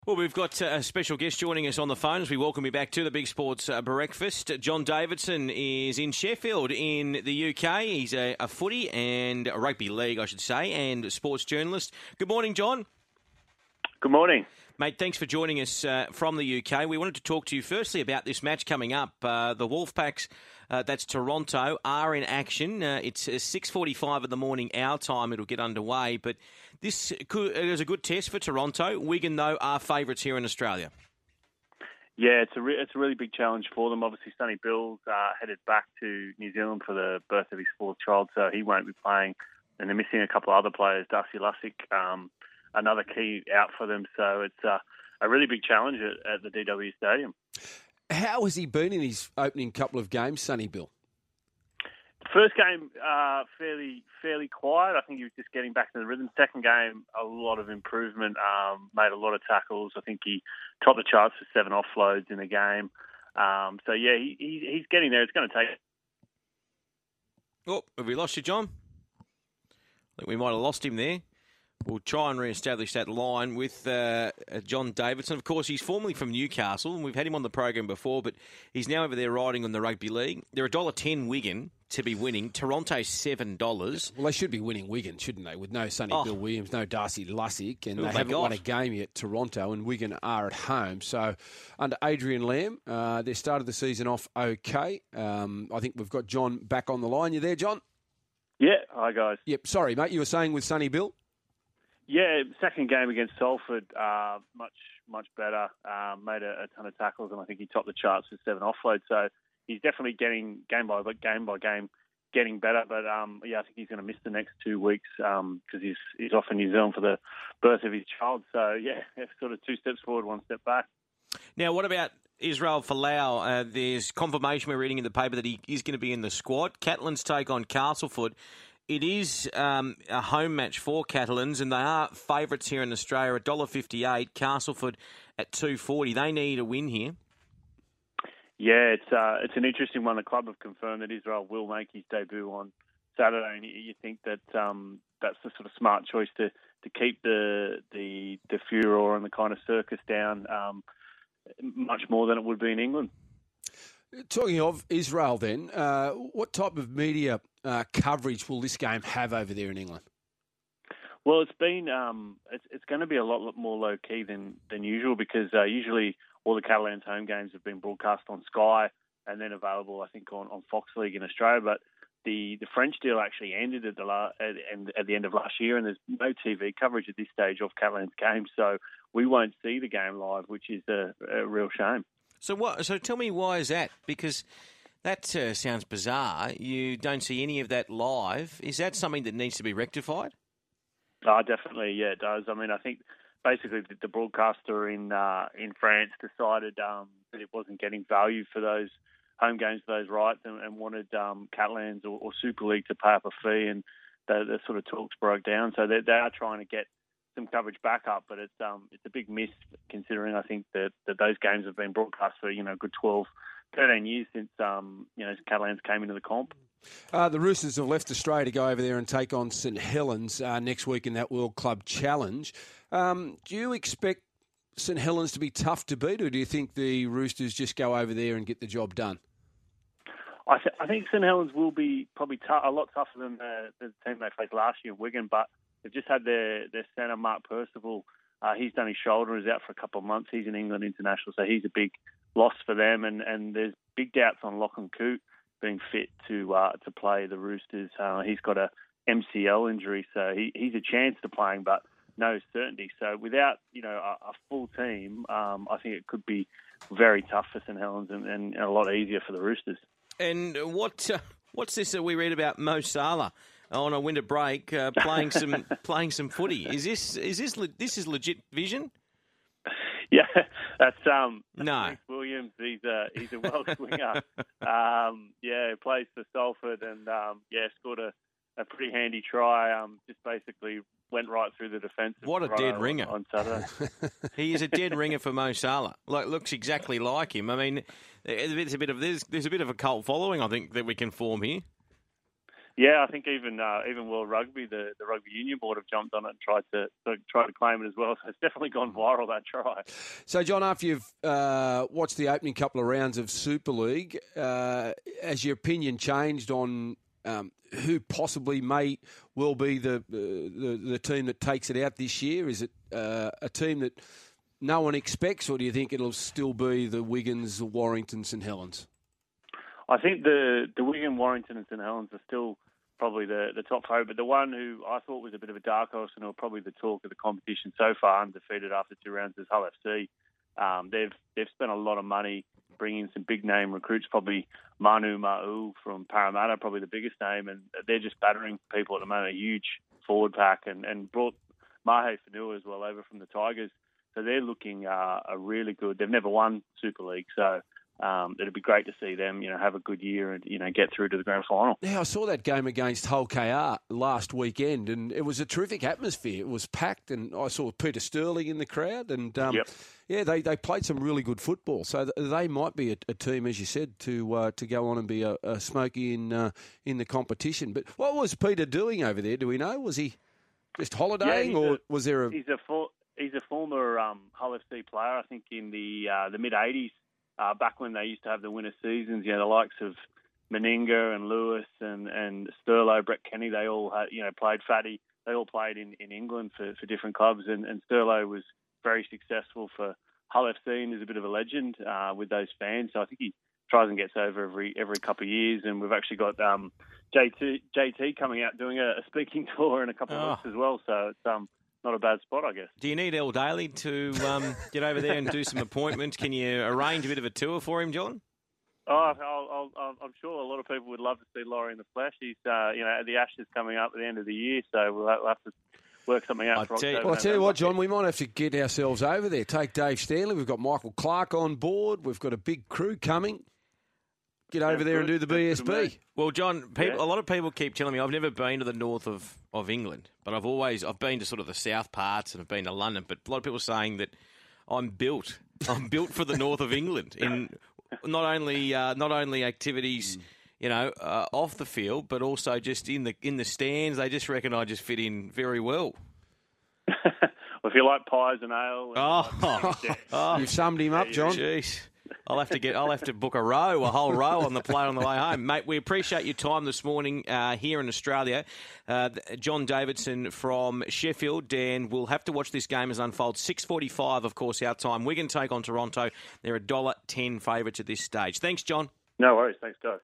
Well, we've got a special guest joining us on the phone as we welcome you back to the Big Sports Breakfast. John Davidson is in Sheffield in the UK. He's a footy and a rugby league, I should say, and a sports journalist. Good morning, John. Good morning. Mate, thanks for joining us from the UK. We wanted to talk to you firstly about this match coming up. The Wolfpacks, that's Toronto, are in action. It's 6:45 in the morning our time. It'll get underway, but this is a good test for Toronto. Wigan, though, are favourites here in Australia. Yeah, it's a really big challenge for them. Obviously, Sonny Bill's headed back to New Zealand for the birth of his fourth child, so he won't be playing. And they're missing a couple of other players, Darcy Lussick, another key out for them. So it's a really big challenge at the DW Stadium. How has he been in his opening couple of games, Sonny Bill? First game, fairly quiet. I think he was just getting back to the rhythm. Second game, a lot of improvement, made a lot of tackles. I think he topped the charts for 7 offloads in the game. So, yeah, he's getting there. It's going to take... Oh, have we lost you, John? I think we might have lost him there. We'll try and re-establish that line with John Davidson. Of course, he's formerly from Newcastle, and we've had him on the program before, but he's now over there riding on the rugby league. They're $1.10 Wigan to be winning. Toronto's $7. Well, they should be winning Wigan, shouldn't they? With no Sonny Bill Williams, no Darcy Lussick, and they haven't won a game yet, Toronto, and Wigan are at home. So, under Adrian Lamb, they started the season off okay. I think we've got John back on the line. You there, John? Yeah, hi, guys. Yep, sorry, mate. You were saying with Sonny Bill? Yeah, second game against Salford, much better. Made a ton of tackles, and I think he topped the charts with 7 offloads. So he's definitely getting game by game getting better. But yeah, I think he's going to miss the next 2 weeks because he's off in New Zealand for the birth of his child. So yeah, sort of 2 steps forward, 1 step back. Now, what about Israel Folau? There's confirmation we're reading in the paper that he is going to be in the squad. Catalans take on Castleford. It is a home match for Catalans, and they are favourites here in Australia, $1.58. Castleford at $2.40. They need a win here. Yeah, it's an interesting one. The club have confirmed that Israel will make his debut on Saturday, and you think that that's the sort of smart choice to keep the furor and the kind of circus down much more than it would be in England. Talking of Israel then, what type of media coverage will this game have over there in England? Well, it's been it's going to be a lot more low key than usual because usually all the Catalans home games have been broadcast on Sky and then available, I think, on Fox League in Australia. But the French deal actually ended at the end of last year, and there's no TV coverage at this stage of Catalans games, so we won't see the game live, which is a real shame. So tell me, why is that? Because that sounds bizarre. You don't see any of that live. Is that something that needs to be rectified? Definitely, yeah, it does. I mean, I think basically the broadcaster in France decided that it wasn't getting value for those home games, for those rights, and wanted Catalans or Super League to pay up a fee, and the sort of talks broke down. So they are trying to get some coverage back up, but it's a big miss considering I think that those games have been broadcast for a good 12, 13 years since Catalans came into the comp. The Roosters have left Australia to go over there and take on St Helens next week in that World Club Challenge. Do you expect St Helens to be tough to beat, or do you think the Roosters just go over there and get the job done? I think St Helens will be probably a lot tougher than the team they faced last year, Wigan, but they've just had their centre, Mark Percival. He's done his shoulder, is out for a couple of months. He's an England international, so he's a big loss for them. And there's big doubts on Lachlan Coote being fit to play the Roosters. He's got a MCL injury, so he's a chance to playing, but no certainty. So without a full team, I think it could be very tough for St Helens and a lot easier for the Roosters. And what's this that we read about Mo Salah on a winter break playing some footy? Is this legit vision? Yeah, that's no. Reece Williams. He's a Welsh winger. Plays for Salford and scored a pretty handy try. Just basically went right through the defence. What a dead ringer on Saturday. He is a dead ringer for Mo Salah. Looks exactly like him. I mean, there's a bit of a cult following, I think, that we can form here. Yeah, I think even World Rugby, the Rugby Union Board have jumped on it and tried to claim it as well. So it's definitely gone viral, that try. So, John, after you've watched the opening couple of rounds of Super League, has your opinion changed on who possibly will be the team that takes it out this year? Is it a team that no one expects, or do you think it'll still be the Wiggins, the Warrington, St Helens? I think the Wigan, Warrington and St Helens are still probably the top favourite, but the one who I thought was a bit of a dark horse and probably the talk of the competition so far, undefeated after 2 rounds, is Hull FC. They've spent a lot of money bringing some big name recruits, probably Manu Ma'u from Parramatta, probably the biggest name, and they're just battering people at the moment, a huge forward pack, and brought Mahe Fanua as well over from the Tigers. So they're looking a really good. They've never won Super League, so it'd be great to see them, have a good year and, get through to the grand final. Yeah, I saw that game against Hull KR last weekend, and it was a terrific atmosphere. It was packed, and I saw Peter Sterling in the crowd, and they played some really good football. So they might be a team, as you said, to go on and be a smoky in the competition. But what was Peter doing over there? Do we know? Was he just holidaying, or was there a? He's a former Hull FC player, I think, in the mid '80s. Back when they used to have the winter seasons, the likes of Meninga and Lewis and Sterlo, Brett Kenny, they all had, played Fatty. They all played in England for different clubs, and Sterlo was very successful for Hull FC and is a bit of a legend with those fans. So I think he tries and gets over every couple of years, and we've actually got JT coming out doing a speaking tour in a couple of weeks as well. So it's not a bad spot, I guess. Do you need El Daly to get over there and do some appointments? Can you arrange a bit of a tour for him, John? Oh, I'm sure a lot of people would love to see Laurie in the flesh. He's, the Ashes coming up at the end of the year, so we'll have to work something out for October. Well, I tell you what, John, we might have to get ourselves over there. Take Dave Stanley. We've got Michael Clark on board. We've got a big crew coming. Get over there and do the BSB. Well, John, a lot of people keep telling me I've never been to the north of England, but I've been to sort of the south parts and I've been to London. But a lot of people are saying that I'm built for the north of England in not only activities, off the field, but also just in the stands. They just reckon I just fit in very well. Well, if you like pies and ale, you've summed him up, John. Jeez. I'll have to book a whole row on the plane on the way home. Mate, we appreciate your time this morning here in Australia. John Davidson from Sheffield, and we'll have to watch this game as it unfolds. 6:45, of course, our time. Wigan take on Toronto. They're $1.10 favourites at this stage. Thanks, John. No worries. Thanks, guys.